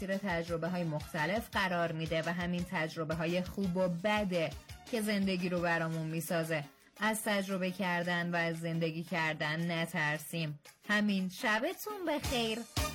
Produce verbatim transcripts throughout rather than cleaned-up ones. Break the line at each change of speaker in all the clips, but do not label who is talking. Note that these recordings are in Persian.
زیر تجربه های مختلف قرار میده و همین تجربه های خوب و بده که زندگی رو برامون میسازه. از تجربه کردن و از زندگی کردن نترسیم. همین، شبتون بخیر.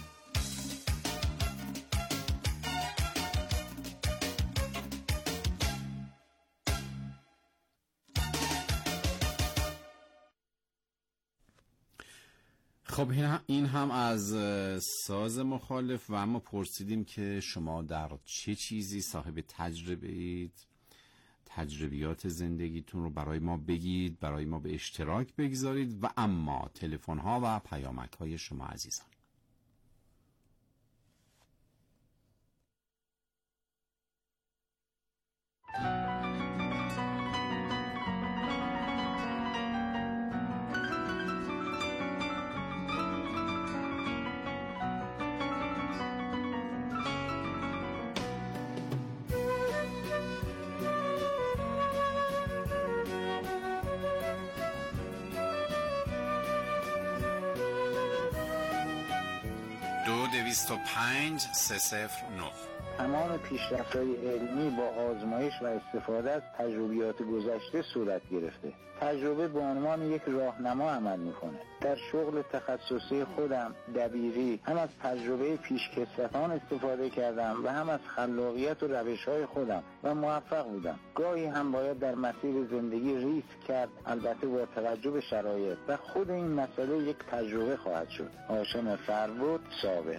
خب این هم از ساز مخالف و اما پرسیدیم که شما در چه چیزی صاحب تجربه اید. تجربیات زندگیتون رو برای ما بگید، برای ما به اشتراک بگذارید و اما تلفن ها و پیامک های شما عزیزان. دویست و پنج سه صفر نه.
تمام پیشرفت‌های علمی با آزمایش و استفاده از تجربیات گذشته صورت گرفته. تجربه به عنوان یک راهنما عمل میکنه. در شغل تخصصی خودم دبیری هم از تجربه پیشکسوتان استفاده کردم و هم از خلاقیت و روش‌های خودم و موفق بودم. گاهی هم باید در مسیر زندگی ریسک کرد، البته با توجه به شرایط، و خود این مسئله یک تجربه خواهد شد. هاشم فربود، صابر.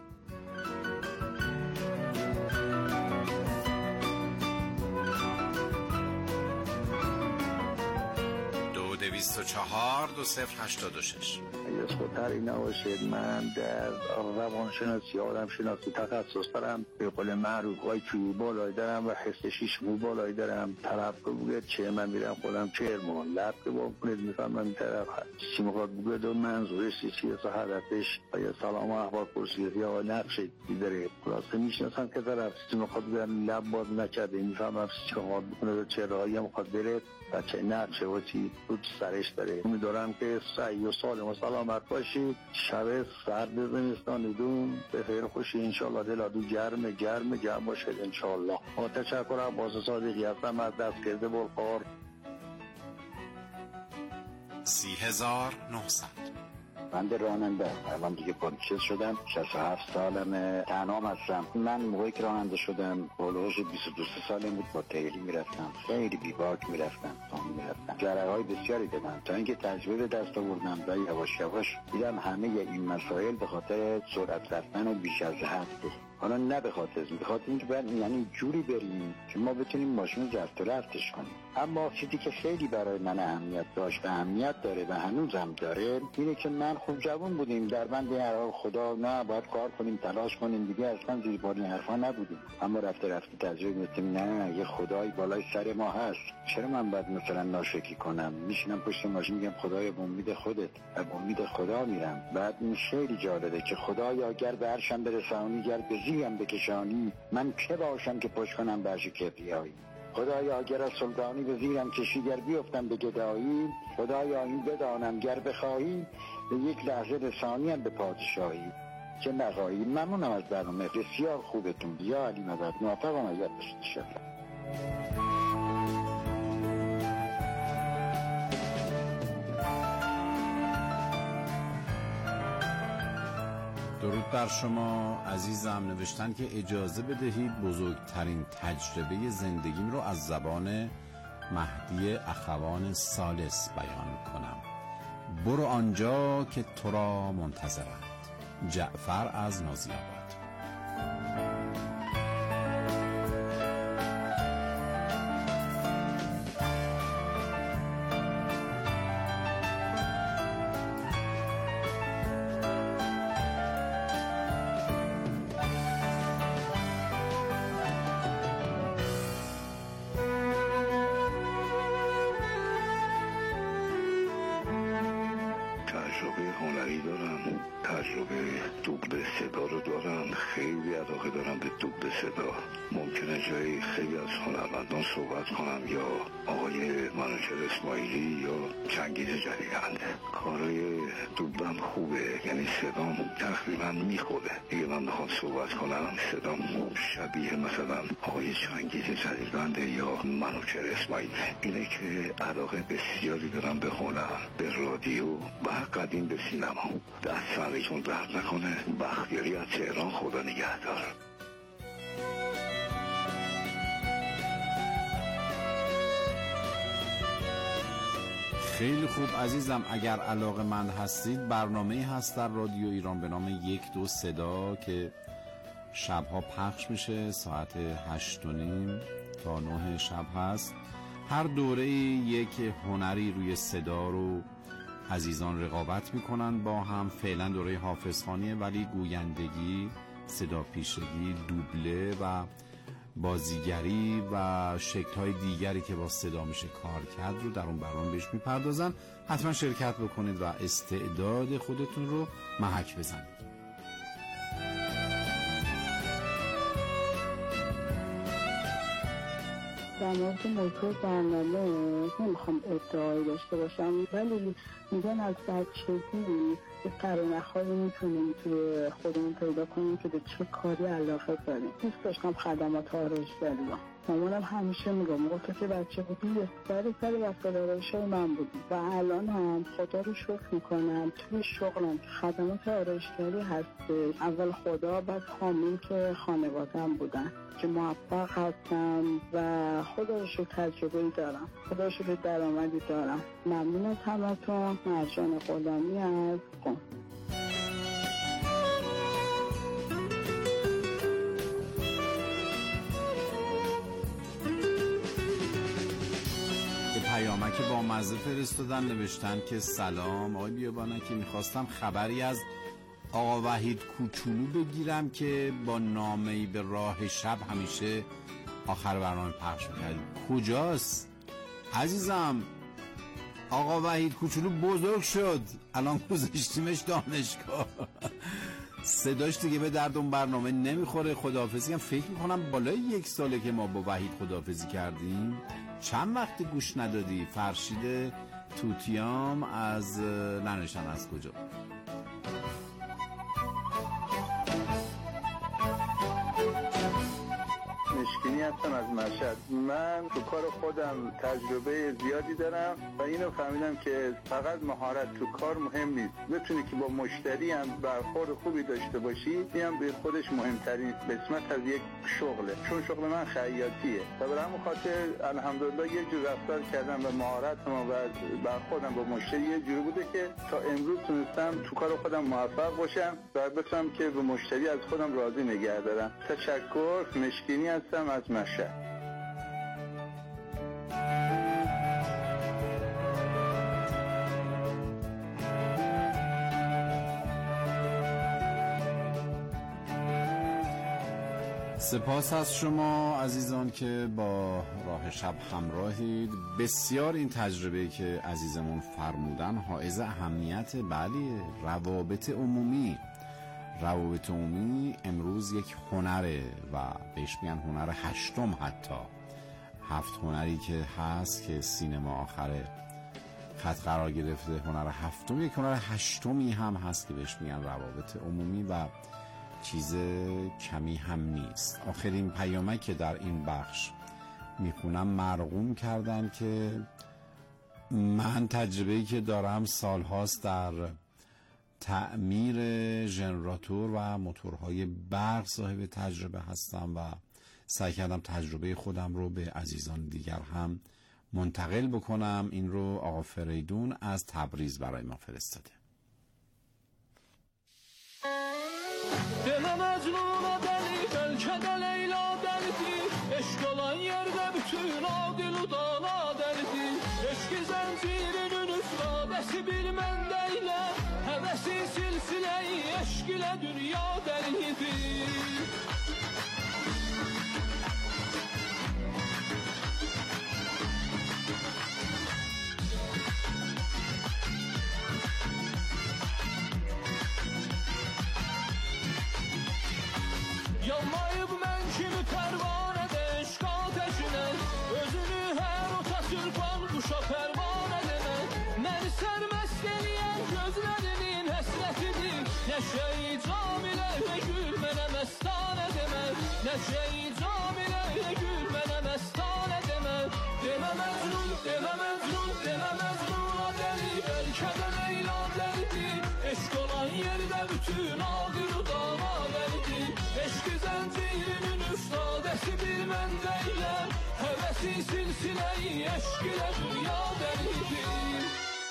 دویست و چهار دو صفر هشتاد و شش.
از خودتری نباشید. من در روانشناسی، آدم شناسی تخصص دارم. به قول معروف های چوی بالای دارم و حس شیش مو بالای دارم. طرف که بگید چه من میرم خودم چهرمان لب که با کنید میفهم من طرف چی میخواد بگید و منظورش چیه و هدفش و یا سلام و احوال پرسید یا نقشه داره. خلاصه میشناسم که طرف چی میخواد بگید لب باز نکرده، میفهمم چی میخواد بکنه و چهرهایی میخواد بره و چه نقشه و چی بود سرش داره. امیدوارم که سعی و سالم و سلامت باشید. شب سرد زمستانیدون به خیر خوشی انشالله. دلادو گرم گرم گرم باشید انشالله. با تشکر عباس صادقی هستم از دستگرد بلقار.
سی هزار نهصد.
بنده راننده الان دیگه پانچیز شدم، شصت و هفت سالمه، تنها هستم. من موقعی که راننده شدم بلوغش بیست و دو سالم بود، با تیری میرفتم، خیلی بیباک میرفتم، خانه میرفتم، جرقه‌های بسیاری دادم تا اینکه تجربه دست آوردم و یواش یواش دیدم همه این مسائل به خاطر سرعت رفتن و بیش از حد بود. حالا نه به خاطر این، به خاطر اینکه باید یعنی جوری بریم که ما بتونیم ماشین رفت و رفتش کنیم. اما چیزی که خیلی برای من اهمیت داشت و اهمیت داره و هنوزم داره اینه که من خوب جوان بودیم، در بند هر خدا نه باید کار کنیم تلاش کنیم دیگه، اصلا زیر بار این حرفا نبودیم. اما رفته رفته تجربه می‌کنیم نه یه خدایی بالای سر ما هست. چرا من باید مثلا ناشکری کنم؟ میشینم پشت ماشین میگم خدایا به امید خودت و به امید خدا میرم. بعد این خیلی جالبه که خدایا اگر به عرشم برسانی گر به زیرم بکشانی، من که باشم که پشت کنم برش کبریایی. خدایا اگر از سلطانی به زیرم کشی گر بیفتم به گدایی، خدایا این بدانم گر بخواهی به یک لحظه رسانیم به پادشاهی. چه نخواهی. ممنونم از برنامه بسیار خوبتون. یا علی مدد موفق و مجد باشید. شکر.
درود بر شما عزیزم. نوشتن که اجازه بدهید بزرگترین تجربه زندگیم رو از زبان مهدی اخوان ثالث بیان کنم. برو آنجا که تو را منتظرند. جعفر از نازی‌آباد.
تجربه دوبله صدا رو دارم، خیلی علاقه دارم به دوبله صدا. ممکنه جایی خیلی از هنرمندان صحبت کنم، یا آقای منوچهر اسماعیلی یا چنگیز جلیقند. کارای دوبلم خوبه، یعنی صدام تقریبا میخوره. دیگه من بخوام صحبت کنم صدام شبیه مثلا آقای چنگیز جلیقند یا منوچهر اسماعیلی. اینه که علاقه بسیاری دارم به هنر، به رادیو و قدیم به سینما. دست سرتون درد نکنه. بختیاری از تهران، خدا نگهدار.
خیلی خوب عزیزم، اگر علاقه من هستید برنامه‌ای هست در رادیو ایران به نام یک دو صدا که شبها پخش میشه، ساعت هشت و نیم تا نه شب هست. هر دوره یک هنری روی صدا رو عزیزان رقابت میکنن با هم. فعلا دوره حافظخوانیه، ولی گویندگی، صدا پیشگی، دوبله و بازیگری و شکل‌های دیگری که با صدا میشه کار کرد رو در اون برنامه بهش میپردازن. حتما شرکت بکنید و استعداد خودتون رو محک بزنید.
در مورد موضوع برنامه نمیخوام ادعایی داشته باشم، ولی میگن از بچگی یه قرینه‌هایی میتونیم توی خودمون پیدا کنیم که به چه کاری علاقه داریم. دوست داشتم خدمات آرایشگری رو. مامانم همیشه میگم موقعی که بچه بودی یه سری سری وسایل آرایشی من بودی و الان هم خدا رو شکر میکنم توی شغلم که خدمات آرایشگری هست. اول خدا، بعد حامی که خانواده‌ام بودن که موفق هستم و خدا رو شکر تجربه‌ای دارم، خدا رو شکر درآمدی دارم. ممنون از همتون. مرجان غلامی از قم.
پیامک با مزه فرستادن، نوشتن که سلام آقای بیابانکی، میخواستم خبری از آقا وحید کوچولو بگیرم که با نامه‌ای به راه شب همیشه آخر برنامه پخش می‌کرد. کجاست عزیزم؟ آقا وحید کوچولو بزرگ شد، الان گذاشتیمش دانشگاه. صداش دیگه به درد اون برنامه نمیخوره. خداحافظی هم فکر میکنم بالای یک ساله که ما با وحید خداحافظی کردیم. چند وقت گوش ندادی؟ فرشید توتیام از ننشان از کجا؟
مشکینی هستم از مشهد. من تو کار خودم تجربه زیادی دارم و اینو فهمیدم که فقط مهارت تو کار مهم نیست، بتونی که با مشتری هم برخورد خوبی داشته باشی، این هم به خودش مهمترین قسمت از یک شغله. چون شغل من خیاطیه و برای همون خاطر الحمدلله یه جور رفتار کردم و مهارتم و برخوردم با مشتری یه جوری بوده که تا امروز تونستم تو کار خودم موفق باشم و بتونم که به مشتری از خودم راضی نگه دارم. تشکر. مشکینی هستم از مشهد.
سپاس از شما عزیزان که با راه شب همراهید. بسیار این تجربه که عزیزمون فرمودن حائز اهمیت. بله، روابط عمومی روابط عمومی امروز یک هنره و بهش میگن هنر هشتم. حتی هفت هنری که هست که سینما آخر خط قرار گرفته، هنر هفتم یک هنر هشتمی هم هست که بهش میگن روابط عمومی و چیز کمی هم نیست. آخرین پیامک که در این بخش میخونم مرقوم کردن که من تجربه‌ای که دارم سالهاست در تعمیر ژنراتور و موتورهای برق صاحب تجربه هستم و سعی کردم تجربه خودم رو به عزیزان دیگر هم منتقل بکنم. این رو آقا فریدون از تبریز برای ما فرستاده.
Demə Məcnuna dəli, bəlkə də Leyla dəlidir. Eşq olan yerdə bütün adil udana dəlidir. Eşqi zəncirinin üstadəsi bir məndə ilə, həvəsi silsiləyi eşq ilə dünya dəlidir. Yanmayıb mən kimi pərvanədə eşq ateşinə, özünü hər ota çırpan quşa pərvanə demə. Məni sərməst eləyən gözlərinin həsrətidir, nəşə-i camilə gül mənə məstanə demə. Nəşə-i camilə gül mənə məstanə demə. Demə Məcnun, demə Məcnun, demə Məcnuna dəli, bəlkə də Leyla dəlidir. Eşq olan yerdə bütün ağır dana dəlidir. Eşqi zəncirinin üstadəsi bir mən deyiləm, həvəsi silsiləyi eşq ilə dünya dəlidir.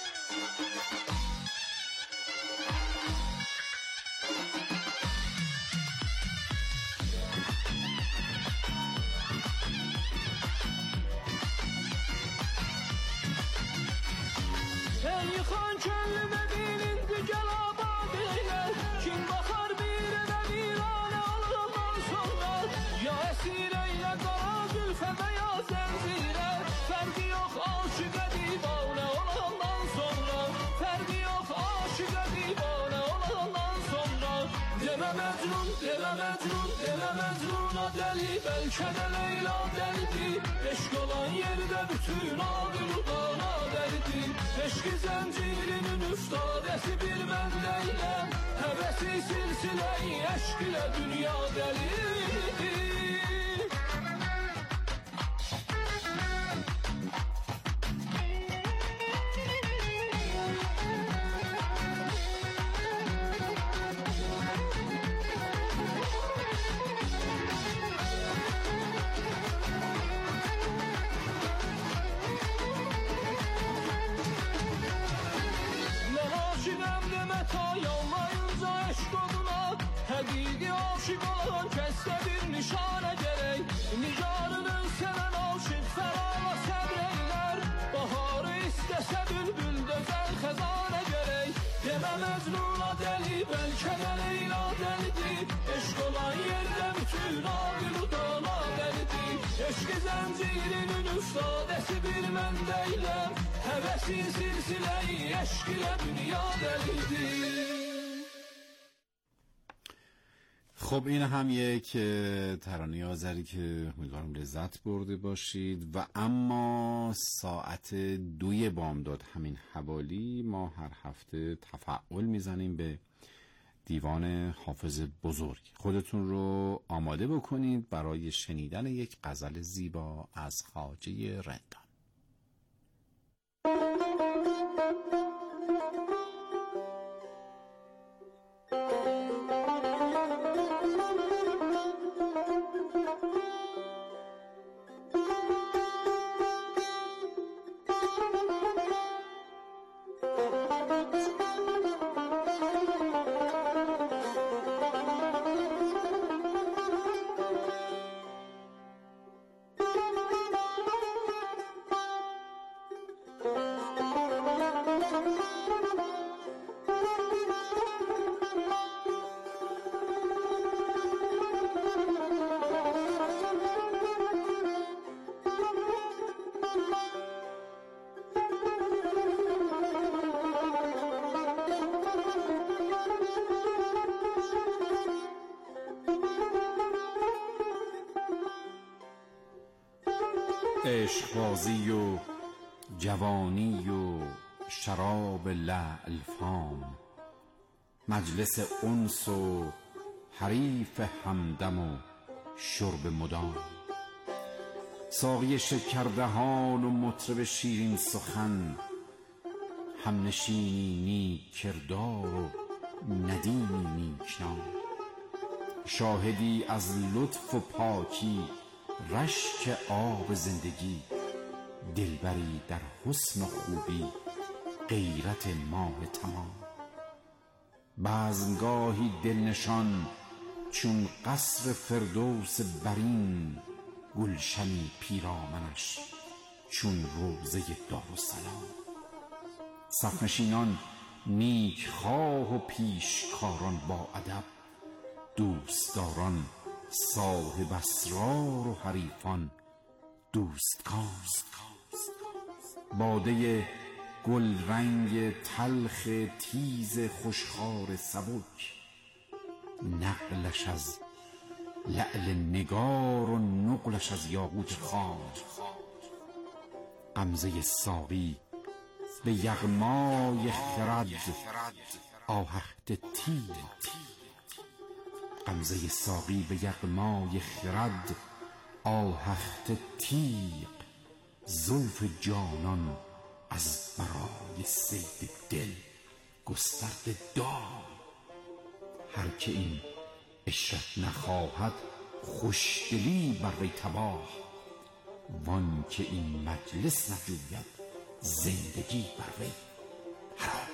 Ey yıxan könlümə dilindi gəl abad eylə, kim baxar bir evə viranə alınandan sonra. Ya əsir eylə qara zülfə və ya zəncirə, fərqi yox aşiqə divanə olandan sonra. Fərqi yox aşiqə divanə olandan sonra. Demə Məcnun, demə Məcnun, demə Məcnuna dəli, bəlkə də Leyla dəlidir. Eşq olan yerdə bütün ağır dana dəlidir. Eşqi zəncirinin üstadəsi bir mən deyiləm, həvəsi silsiləyi eşq ilə dünya dəlidir. Həqiqi aşıq olan kəsdə bir nişanə gərək, nigarının sevən aşıq fərala səbr eylər. Baharı istəsə bülbül dözər xəzanə gərək. Demə Məcnuna dəli, bəlkə də Leyla dəlidir. Eşq olan yerdə bütün ağır dana dəlidir. Eşqi zəncirinin üstadəsi bir mən deyiləm, həvəsi silsiləyi eşq ilə dünya dəlidir.
خب این هم یک ترانه آذری که امیدوارم لذت برده باشید. و اما ساعت دوی بامداد همین حوالی ما هر هفته تفعول میزنیم به دیوان حافظ بزرگ. خودتون رو آماده بکنید برای شنیدن یک غزل زیبا از خواجه رندان. عشق بازی و جوانی و شراب لعل فام، مجلس انس و حریف همدم و شرب مدام، ساقی شکردهان و مطرب شیرین سخن، همنشینی نیک کردار و ندیمی نیکنام، شاهدی از لطف و پاکی رشک آب زندگی، دلبری در حسن و خوبی غیرت ماه تمام، بزمگاهی دلنشان چون قصر فردوس برین، گلشنی پیرامنش چون روضه دارالسلام، صفنشینان نیک خواه و پیشکاران با ادب، دوستداران صاحب اسرار و حریفان دوستکام، باده گل رنگ تلخ تیز خوشخوار سبک، نقلش از لعل نگار و نقلش از یاقوت خام. غمزه ساقی به یغمای خرد آهخت تیغ. غمزه ساقی به یغمای خرد آهخت تیغ. زلف جانان از برای صید دل گسترده دام. هر که این عشرت نخواهد خوشدلی بر وی تباه. وان که این مجلس نجوید زندگی بر وی حرام.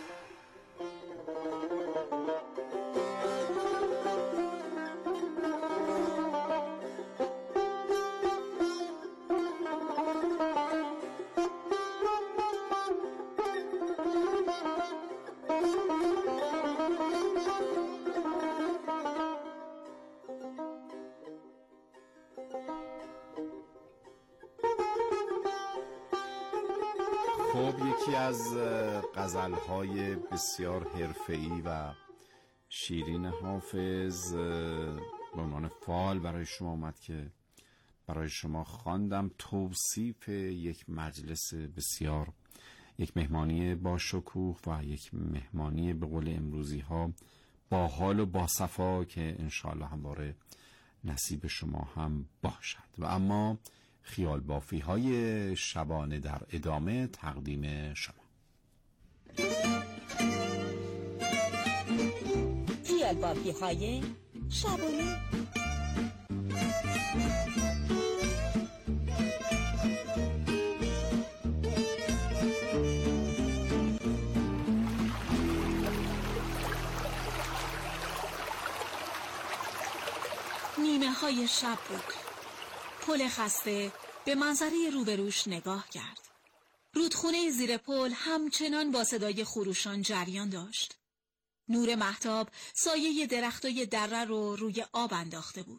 خب یکی از غزل‌های بسیار حرفه‌ای و شیرین حافظ به عنوان فال برای شما اومد که برای شما خواندم. توصیف یک مجلس بسیار، یک مهمانی با شکوه و یک مهمانی به قول امروزی ها با حال و با صفا که انشاءالله همواره نصیب شما هم باشد. و اما خیال بافی های شبانه در ادامه تقدیم شما.
خیال بافی های شبانه. نیمه های شب بود. پل خسته به منظره روبروش نگاه کرد. رودخونه زیر پل همچنان با صدای خروشان جریان داشت. نور مهتاب سایه درختای دره رو روی آب انداخته بود.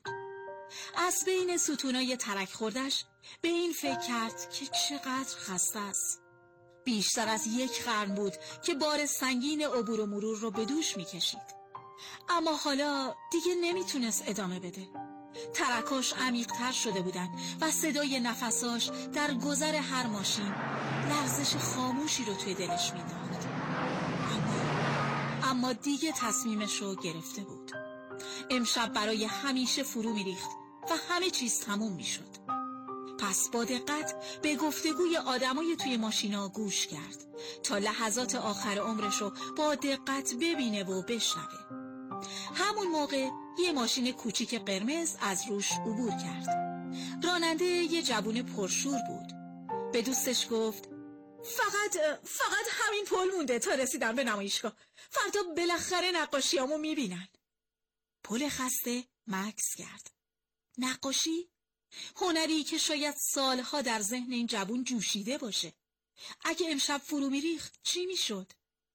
از بین ستونای ترک خوردش به این فکر کرد که چقدر خسته است. بیشتر از یک قرن بود که بار سنگین عبور و مرور رو به دوش می‌کشید. اما حالا دیگه نمیتونست ادامه بده. ترکاش عمیق‌تر شده بودن و صدای نفساش در گذر هر ماشین لرزش خاموشی رو توی دلش مینداخت. اما اما دیگه تصمیمش رو گرفته بود. امشب برای همیشه فرو میریخت و همه چیز تموم میشد. پس با دقت به گفتگوی آدمای توی ماشینا گوش کرد تا لحظات آخر عمرش رو با دقت ببینه و بشنوه. همون موقع یه ماشین کوچیک قرمز از روش عبور کرد. راننده یه جوون پرشور بود. به دوستش گفت فقط فقط همین پل مونده تا رسیدن به نمایشگاه. فردا بالاخره نقاشیامو میبینن. پل خسته مکث کرد. نقاشی؟ هنری که شاید سالها در ذهن این جوون جوشیده باشه. اگه امشب فرو میریخت چی میشد؟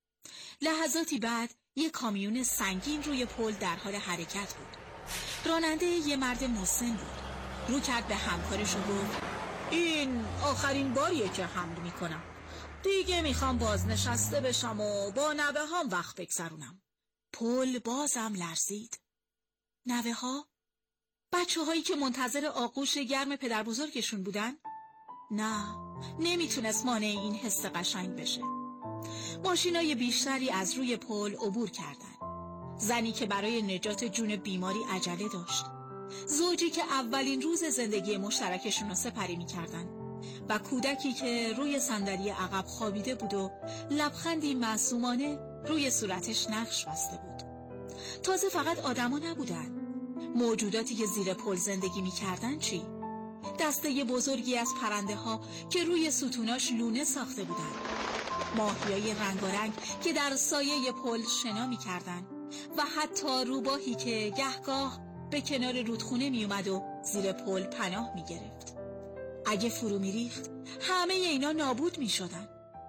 لحظاتی بعد یه کامیون سنگین روی پل در حال حرکت بود. راننده یه مرد مسن بود. رو کرد به همکارش و گفت این آخرین باریه که حمل میکنم. دیگه میخوام بازنشسته بشم و با نوه هام وقت بگذرونم. پل بازم لرزید. نوه ها؟ بچه هایی که منتظر آغوش گرم پدر بزرگشون بودن؟ نه، نمیتونست مانع این حس قشنگ بشه. ماشینای بیشتری از روی پل عبور کردند. زنی که برای نجات جون بیماری عجله داشت. زوجی که اولین روز زندگی مشترکشون رو سپری می‌کردن و کودکی که روی صندلی عقب خوابیده بود و لبخندی معصومانه روی صورتش نقش بسته بود. تازه فقط آدما نبودن. موجوداتی که زیر پل زندگی می‌کردن چی؟ دسته بزرگی از پرنده ها که روی ستوناش لونه ساخته بودن. ماهیای رنگارنگ که در سایه پل شنا می‌کردن و حتی روباهی که گهگاه به کنار رودخونه می اومد و زیر پل پناه می گرفت. اگه فرو می ریخت همه اینا نابود می شدن.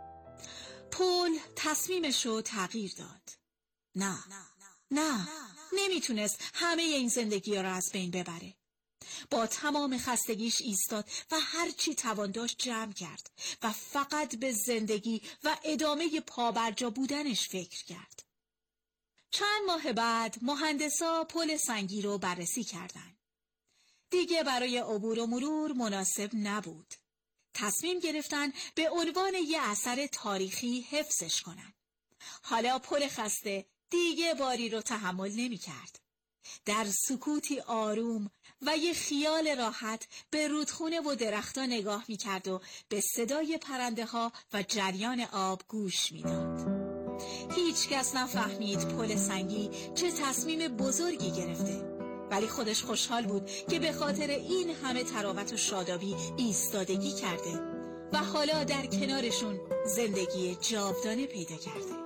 پل تصمیمش رو تغییر داد. نه نه نمیتونست همه این زندگی ها رو از بین ببره. با تمام خستگیش ایستاد و هر چی توان داشت جمع کرد و فقط به زندگی و ادامه پابرجا بودنش فکر کرد. چند ماه بعد مهندسا پل سنگی رو بررسی کردند. دیگه برای عبور و مرور مناسب نبود. تصمیم گرفتن به عنوان یه اثر تاریخی حفظش کنن. حالا پل خسته دیگه باری رو تحمل نمی کرد. در سکوتی آروم و یه خیال راحت به رودخونه و درختان نگاه می کرد و به صدای پرنده ها و جریان آب گوش می داد. هیچ کس نفهمید پل سنگی چه تصمیم بزرگی گرفته، ولی خودش خوشحال بود که به خاطر این همه تراوت و شادابی ایستادگی کرده و حالا در کنارشون زندگی جاودانه پیدا کرده.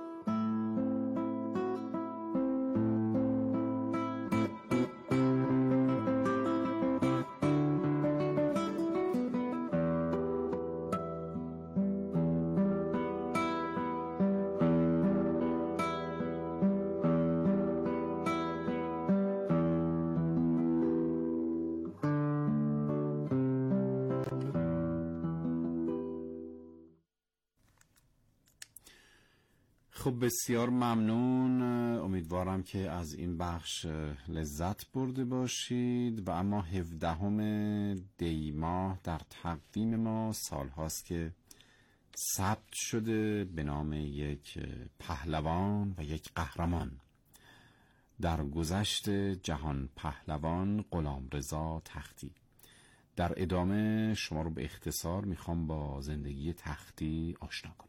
خب بسیار ممنون. امیدوارم که از این بخش لذت برده باشید. و اما هفدهم دی ماه در تقویم ما سال هاست که ثبت شده به نام یک پهلوان و یک قهرمان. در گذشت جهان پهلوان غلامرضا تختی. در ادامه شما رو به اختصار میخوام با زندگی تختی آشنا کنم.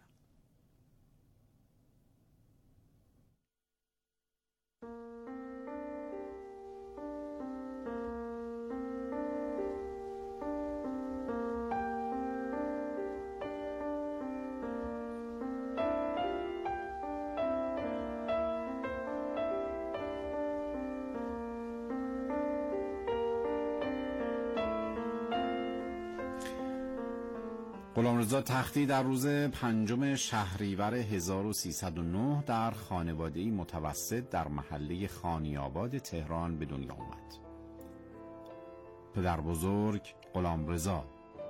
غلامرضا تختی در روز پنجم شهریور هزار و سیصد و نه در خانواده‌ای متوسط در محله خانی‌آباد تهران به دنیا آمد. پدر بزرگ غلامرضا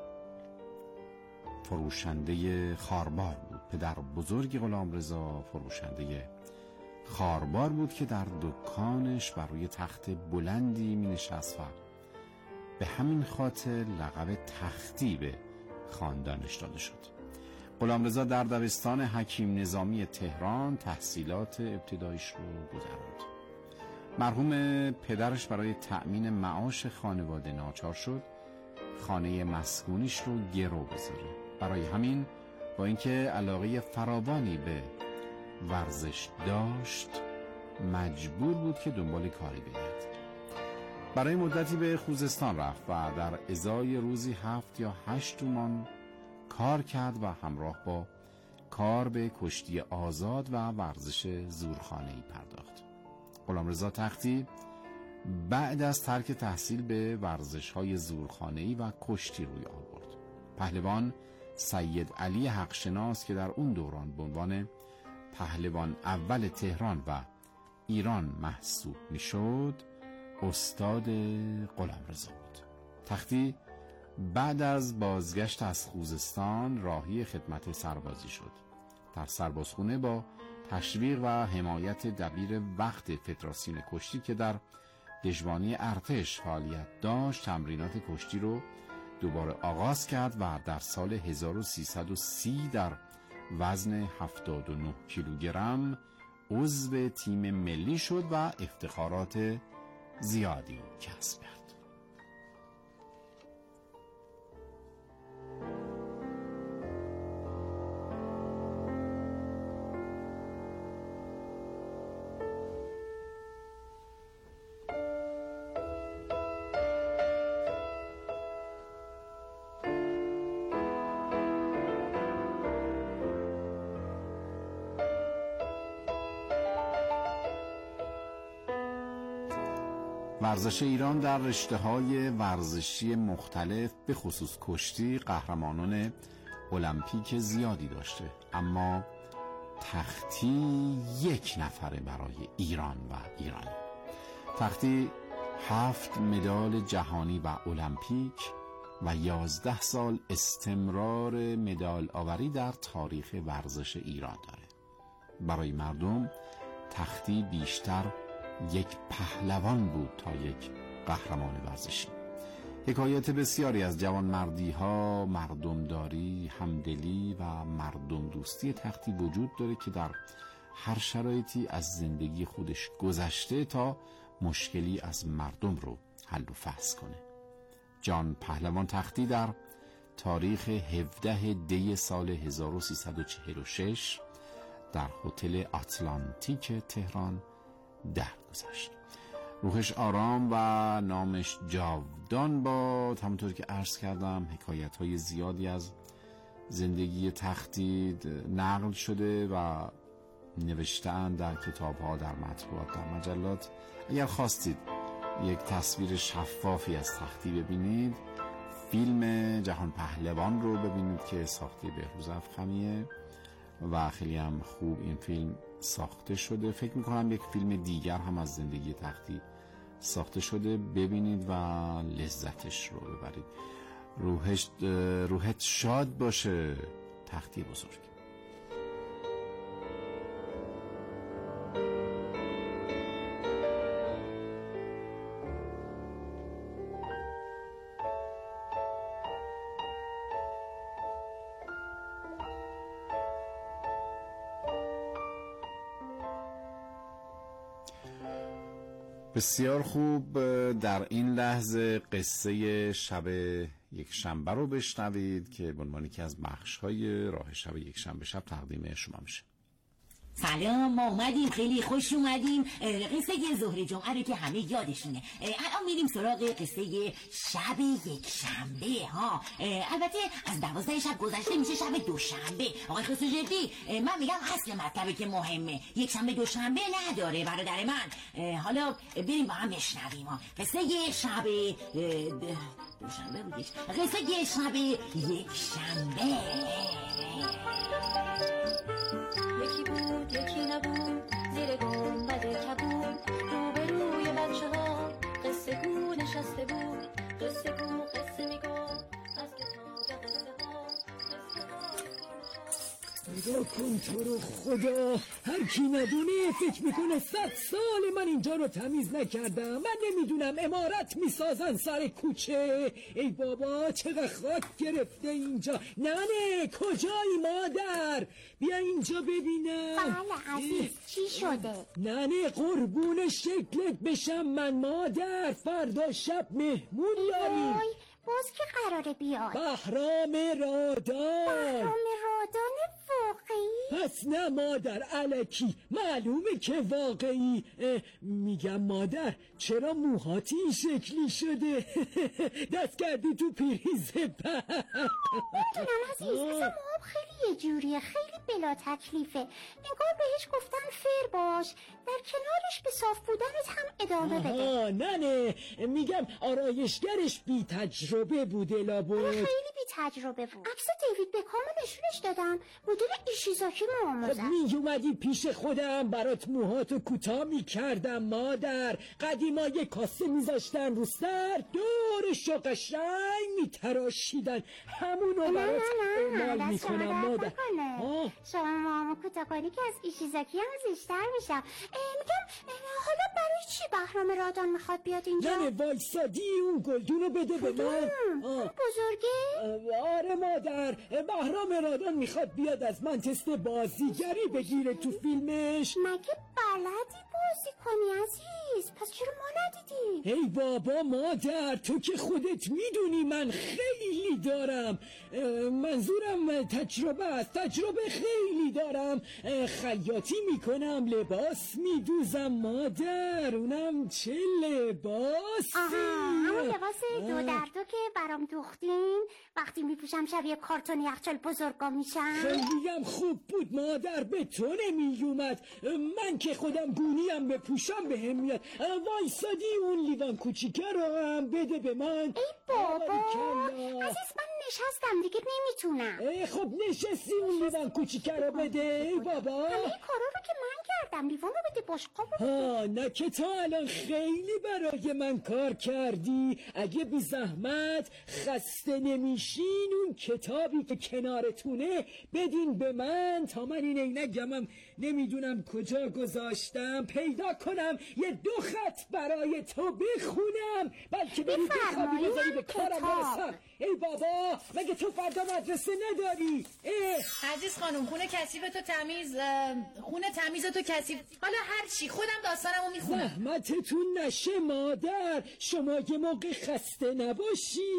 فروشنده خاربار بود. پدر بزرگ غلامرضا فروشنده خاربار بود که در دکانش بر روی تخت بلندی می نشست و به همین خاطر لقب تختی به خاندانش داده شد. غلامرضا در دبستان حکیم نظامی تهران تحصیلات ابتدایش رو گذراند. مرحوم پدرش برای تأمین معاش خانواده ناچار شد خانه مسکونیش رو گرو بذاره. برای همین با اینکه علاقه فراوانی به ورزش داشت مجبور بود که دنبال کاری بگرد. برای مدتی به خوزستان رفت و در ازای روزی هفت یا هشت تومان کار کرد و همراه با کار به کشتی آزاد و ورزش زورخانه‌ای پرداخت. غلامرضا تختی بعد از ترک تحصیل به ورزش‌های زورخانه‌ای و کشتی روی آورد. پهلوان سید علی حقشناس که در اون دوران به عنوان پهلوان اول تهران و ایران محسوب میشد استاد غلامرضا بود. تختی بعد از بازگشت از خوزستان راهی خدمت سربازی شد. در سربازخونه با تشویق و حمایت دبیر وقت فدراسیون کشتی که در دژبانی ارتش فعالیت داشت تمرینات کشتی رو دوباره آغاز کرد و در سال هزار و سیصد و سی در وزن هفتاد و نه کیلوگرم عضو تیم ملی شد و افتخارات زیادی کسب کرد. ورزش ایران در رشته‌های ورزشی مختلف به خصوص کشتی قهرمانان المپیک زیادی داشته، اما تختی یک نفره برای ایران و ایرانی. تختی هفت مدال جهانی و المپیک و یازده سال استمرار مدال آوری در تاریخ ورزش ایران داره. برای مردم تختی بیشتر یک پهلوان بود تا یک قهرمان ورزشی. حکایت بسیاری از جوانمردی ها، مردمداری، همدلی و مردم دوستی تختی وجود داره که در هر شرایطی از زندگی خودش گذشته تا مشکلی از مردم رو حل و فصل کنه. جان پهلوان تختی در تاریخ هفدهم دی سال هزار و سیصد و چهل و شش در هتل آتلانتیک تهران درگذشت. روحش آرام و نامش جاودان باد. همونطور که عرض کردم حکایت‌های زیادی از زندگی تختی نقل شده و نوشته‌اند در کتاب‌ها، در مطبوعات، در مجلات. اگر خواستید یک تصویر شفافی از تختی ببینید، فیلم جهان پهلوان رو ببینید که ساخته بهروز افخمیه و خیلی هم خوب این فیلم ساخته شده. فکر میکنم یک فیلم دیگر هم از زندگی تختی ساخته شده، ببینید و لذتش رو ببرید. روحش روحت شاد باشه تختی بزرگ. بسیار خوب. در این لحظه قصه شب یک شنبه رو بشنوید که به عنوان یکی از بخش‌های راه شب یک شنبه شب تقدیم شما میشه.
سلام، ما اومدیم، خیلی خوش اومدیم. قصه ظهر جمعه رو که همه یادشونه. الان میریم سراغ قصه شب یک شنبه ها. البته از دوازده شب گذشته میشه شب دوشنبه. آقای خسرو جدی، من میگم اصل مطلبه که مهمه، یک شنبه دوشنبه نداره برادر من. حالا بریم با هم بشنویم. قصه شب دوشنبه بودش. قصه شب یک شنبه.
یکی بود یکی نبود، زیر گنبد کبود، روبروی بچه ها قصه گو نشسته بود. قصه گو قصه میگو از کتاب قصه ها.
نگاه کن تو رو خدا، هر کی ندونه فکر میکنه صد سال من اینجا رو تمیز نکردم. من نمیدونم امارت میسازن سر کوچه. ای بابا چقدر خاک گرفته اینجا. ننه کجایی مادر؟ بیا اینجا ببینم.
بله عزیز، چی شده؟
ننه قربون شکلت بشم من مادر، فردا شب مهمون داریم.
باز که قراره بیاد؟
بهرام رادان.
بهرام رادان واقعی؟
پس نه مادر، الکی معلومه که واقعی. میگم مادر چرا موهاتی این شکلی شده؟ دست کردی تو پریز پا.
میدونم عزیز، اصلا موهام خیلی یه جوریه، خیلی بلا تکلیفه. انگار بهش گفتن فر باش، در کنارش به صاف بودنت هم ادامه بده.
نه نه میگم آرایشگرش بی تجربه بوده لابد.
خیلی بی تجربه بود. عکس دیوید بکام نشونش دادم، مدل ایشیزاکی موامو
می اومدی پیش خودم برات موهاتو کوتاه میکردم مادر. قدیما یه کاسه میذاشتن رو سر، دورشو قشنگ میتراشیدن، همونو برات اعمال میکنم مادر.
شما موامو کوتاه کنی که از ایشیزاکی هم زیشتر میشم. میگم حالا برای چی بهرام رادان میخواد بیاد اینجا؟
نه وایسادی اون گلدونو بده به من.
اون بزرگه؟
آره مادر، بهرام رادان میخواد بیاد از من تست بازیگری بگیره تو فیلمش.
مگه بلدی بازی کنی عزیز؟ پس چرا ما ندیدی؟
ای بابا مادر، تو که خودت میدونی من خیلی دارم، منظورم تجربه است، تجربه خیلی دارم. خیاطی میکنم، لباس میدوزم مادر، اونم چه لباسی.
آها، همون لباس دو در دو که برام دوختین، وقتی میپوشم شبیه کارتون یخچال بزرگا میشم.
خیلی هم خوب بود مادر، به تو نمیومد. من که خودم گونیم بپوشم به هم میاد. وایسادی اون لیوان کوچیکه رو هم بده به من.
ای بابا عزیز، من نشستم دیگه نمیتونم.
ای خب نشستی، اون لیوان کوچیکه رو بده. ای بابا
همه کارا رو که من کردم لیوانو بده بشقابو بده.
ها نه که تو الان خیلی برای من کار کردی. اگه بی زحمت خسته نمیشین اون کتابی که کنارتونه بدین به من تا من این عینکم نمیدونم کجا گذاشتم پیدا کنم یه دو خط برای تو بخونم بلکه بری بخوابی بذاری به کارم برسم. ای بابا مگه تو فردا مدرسه نداری؟
عزیز خانم خونه کثیف تو تمیز خونه تمیز تو کثیف حالا هر چی خودم داستانمو میخونم.
زحمتتون نشه مادر، شما یه موقع خسته نباشی.